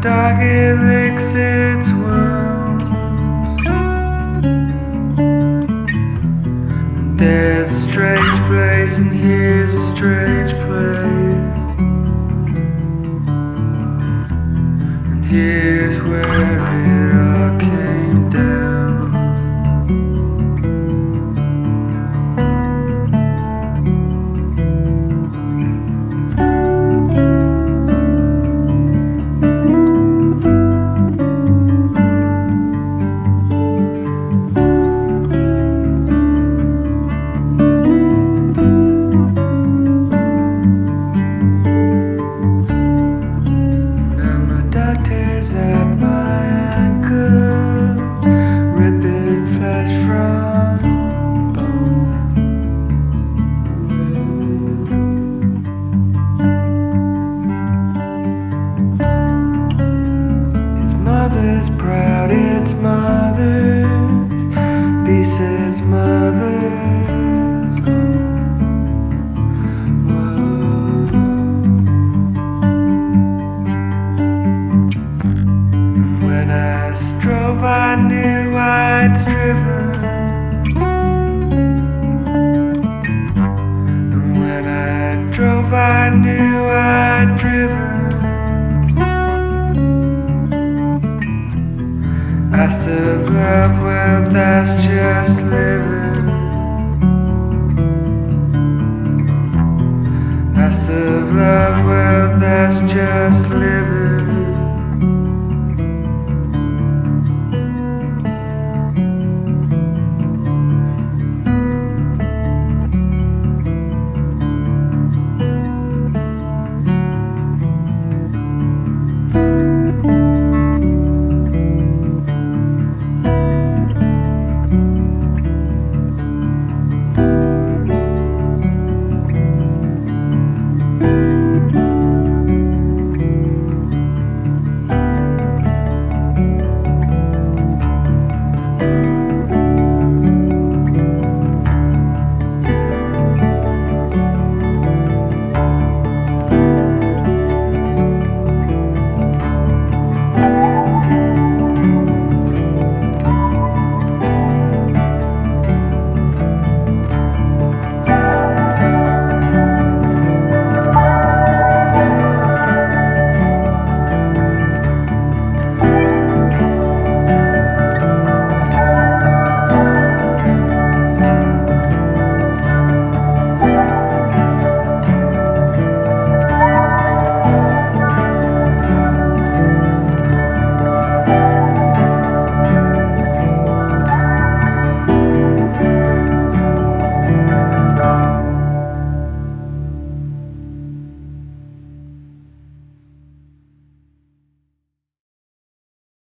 dog it licks its wounds. There's a strange place and here's a strange place, and here's where it all came down. Tears at my ankles, ripping flesh from bone. Its mother's proud, its mother's peace, its mother's home. When I strove, I knew I'd striven. And when I drove, I knew I'd driven. Asked of love, well, that's just living. Asked of love, well, that's just living.